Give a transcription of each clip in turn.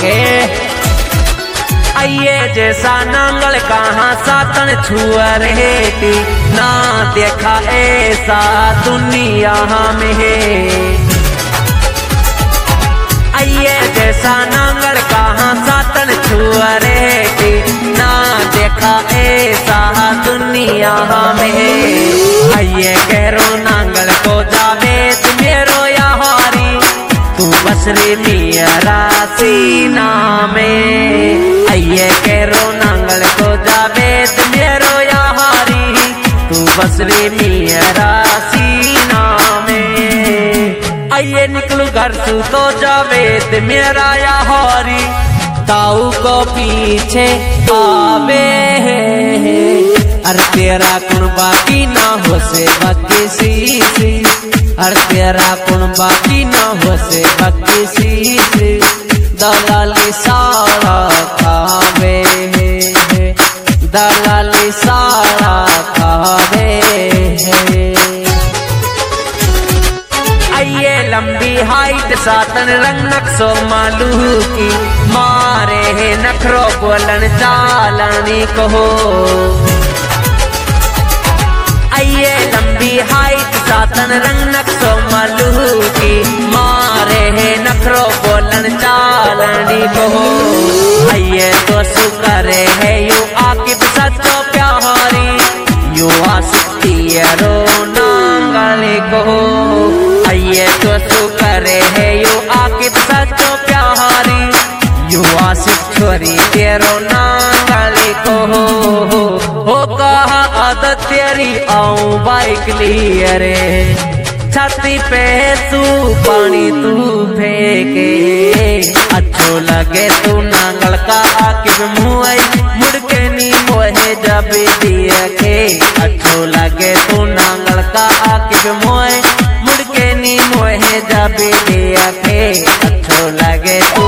के आइए जैसा नांगल कहाँ सातन छुआ रेती ना देखा ऐसा दुनिया में। आइए जैसा नांगल कहाँ सातन छुआ रेती ना देखा ऐसा दुनिया में। आइए करो नांगल को जावे मेरो यारी तू बसरी मेरा सीना में। आइए करो नांगल को जावे मेरो यारी तू बसरी मेरा सीना में। आइए निकलू घर से तो जावे मेरा यारी ताऊ को पीछे आवे अरे तेरा कुण बाकी ना हो से बाकी सी अरे तेरा कुण बाकी ना हो से बाकी सी दलाली सारा खावे दलाली सारा खावे। आइए लंबी हाइट सातन रंग नक्शो मालू की मारे है नखरो बोलन चालनी कहो। आइए लंबी हाइट सातन रंग नक्शो मालू की मारे है नखरो बोलन चालनी कहो। आइए तो सुकरे है यू आकिब सचो प्यारी यू आसती रो नांगली कहो। आइए तो सुकरे है यू आकिब सचो प्यारी यू आसिफ छोरी तेरो नांगली कहो। हो कहा आदत तेरी आऊं बाइक लिए रे छाती पे तू पानी तू फेंके अच्छो लगे तू नांगल का आकिब मुँह मुड़ के नी मोहे जब दिया के। अच्छो लगे तू नांगल का आकिब मुँह मुड़ के नी मोहे जब दिया के। अच्छो लगे तू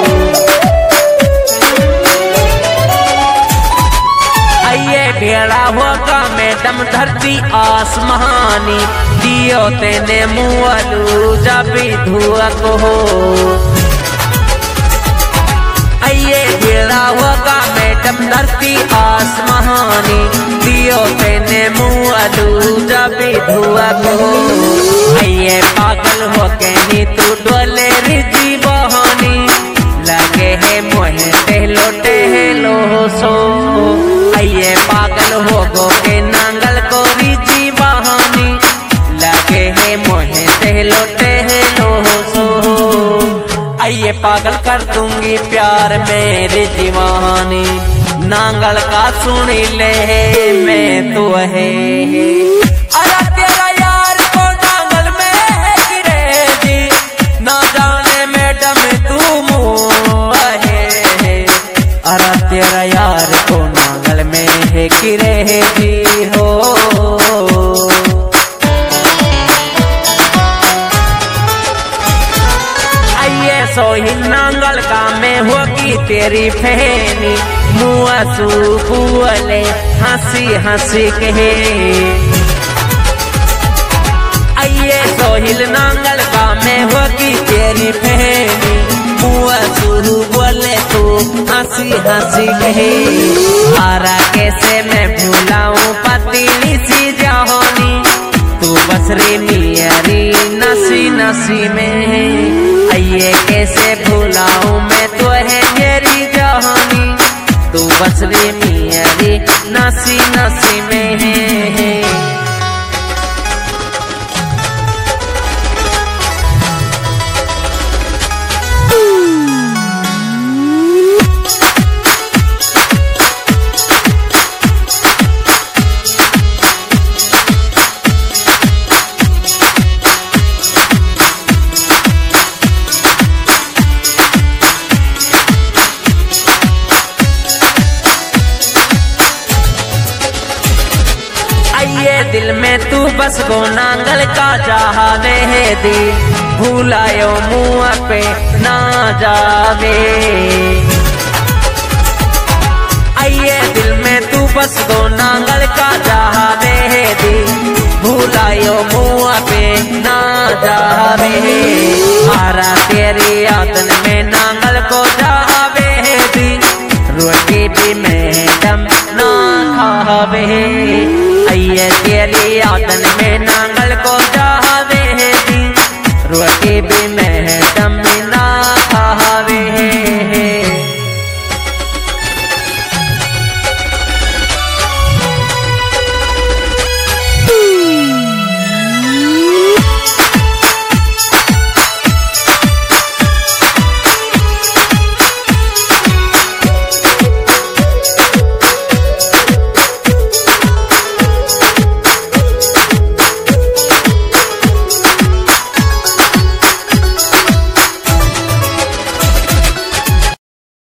भेड़ा होगा मैडम धरती आसमानी दियो तेने मुआलू जबी धुआ को हो। आइए भेड़ा होगा मैडम धरती आसमानी दियो तेने मुआलू जबी धुआ को हो। आइए पागल हो के नी तू डोले रिजी बहानी लगे है मोहे टहलो सो। आइए पागल हो गो के नांगल को रीजी बहानी लगे है मोहे टहलो सो। आइए पागल कर दूंगी प्यार मेरी दीवानी नांगल का सुन ले मैं तो है। अरे तेरा यार को नांगल में है गिरे जी ना जाने मैडम तू मुँह है। अरे तेरा यार को नांगल में है गिरे जी हो। आइए सोही नांगल का में होगी तेरी फैनी मुँह सुबुअले हंसी हंसी कहे। आइए सोहिल नांगल का में होगी तेरी फैनी मुँह सुरू बोले तू हंसी हंसी कहे। आरा कैसे मैं भूलाऊं पतीली सी जहानी तू बसरी मेरी नसी नसी में। आइए कैसे भूलाऊं मैं तो है मेरी जहानी तू बसरी मेरी नसी नसी में। दिल में तू बस गो नांगल का चाहने है दी भूलायो मुँह पे ना जावे। आइए दिल में तू बस गो नांगल का चाहने है दी भूलायो मुँह पे ना जावे। मारा तेरी यातन में नांगल को जा बीबी मैडम ना खावे। आइए तेरी यादन में नांगल को जावे।